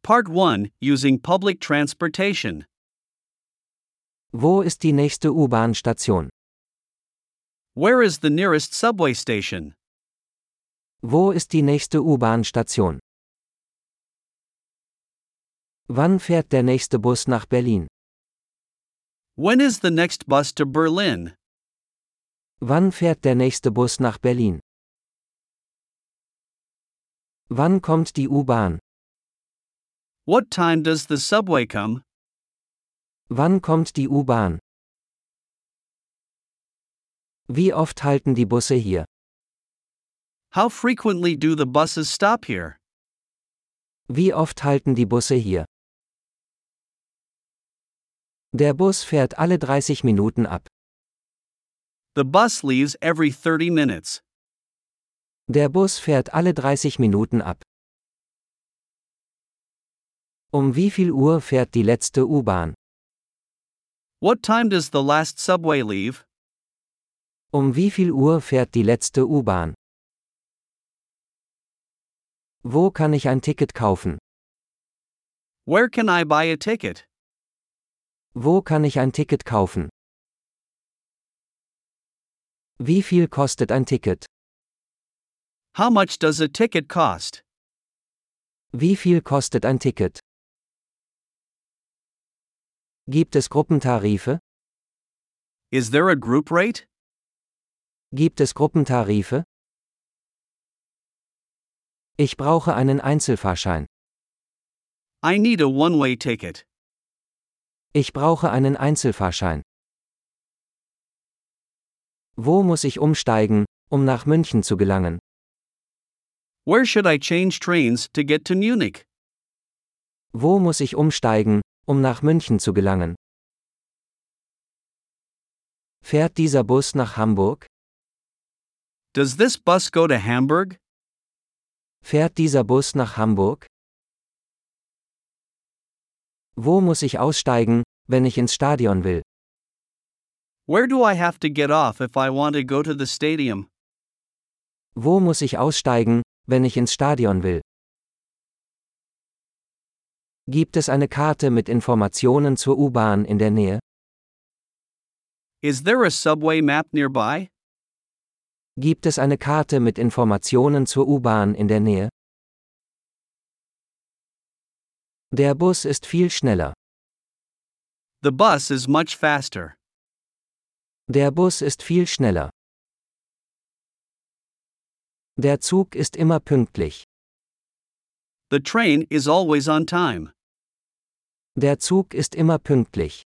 Part 1. Using public transportation. Wo ist die nächste U-Bahn-Station? Where is the nearest subway station? Wo ist die nächste U-Bahn-Station? Wann fährt der nächste Bus nach Berlin? When is the next bus to Berlin? Wann fährt der nächste Bus nach Berlin? Wann kommt die U-Bahn? What time does the subway come? Wann kommt die U-Bahn? Wie oft halten die Busse hier? How frequently do the buses stop here? Wie oft halten die Busse hier? Der Bus fährt alle 30 Minuten ab. The bus leaves every 30 minutes. Der Bus fährt alle 30 Minuten ab. Um wie viel Uhr fährt die letzte U-Bahn? What time does the last subway leave? Um wie viel Uhr fährt die letzte U-Bahn? Wo kann ich ein Ticket kaufen? Where can I buy a ticket? Wo kann ich ein Ticket kaufen? Wie viel kostet ein Ticket? How much does a ticket cost? Wie viel kostet ein Ticket? Gibt es Gruppentarife? Is there a group rate? Gibt es Gruppentarife? Ich brauche einen Einzelfahrschein. I need a one-way ticket. Ich brauche einen Einzelfahrschein. Wo muss ich umsteigen, um nach München zu gelangen? Where should I change trains to get to Munich? Wo muss ich umsteigen, um nach München zu gelangen? Fährt dieser Bus nach Hamburg? Does this bus go to Hamburg? Fährt dieser Bus nach Hamburg? Wo muss ich aussteigen, wenn ich ins Stadion will? Where do I have to get off if I want to go to the stadium? Wo muss ich aussteigen, wenn ich ins Stadion will? Gibt es eine Karte mit Informationen zur U-Bahn in der Nähe? Is there a subway map nearby? Gibt es eine Karte mit Informationen zur U-Bahn in der Nähe? Der Bus ist viel schneller. The bus is much faster. Der Bus ist viel schneller. Der Zug ist immer pünktlich. The train is always on time. Der Zug ist immer pünktlich.